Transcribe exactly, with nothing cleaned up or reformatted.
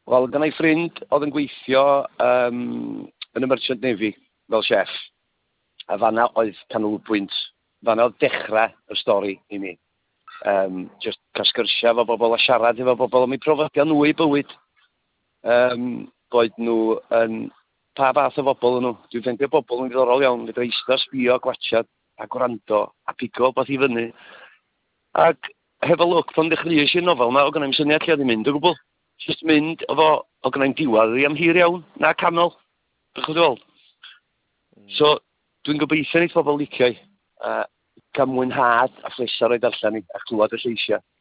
Wel, gyda i ffrind oedd yn gweithio um, yn y Merchant Navy fel chef. A fanna oedd canolbwynt, fanna oedd dechrau y stori i mi. Um, just cael sgyrsia efo bobl a siarad efo bobl am eu profiadau nhw i bywyd. Um, boed nhw yn pa fath o bobl nhw. Dwi'n ffeindio bobl yn ddiddorol iawn, fydda eistedd sbio, gwachad a gwrando a pigo beth i fyny. Ac hefo lwc pan dechreuais i'r nofel yma, o gynnau'n syniad lle oedd i'n mynd o gwbl. Just mynd efo, o gynnau'n diwadd i am hir iawn, na canol. Bych wedi weld. So, dwi'n gobeithio nid pobl liciau. Uh, Cael mwynhad a phleser o'i darllen i, a clywed y lleisiau.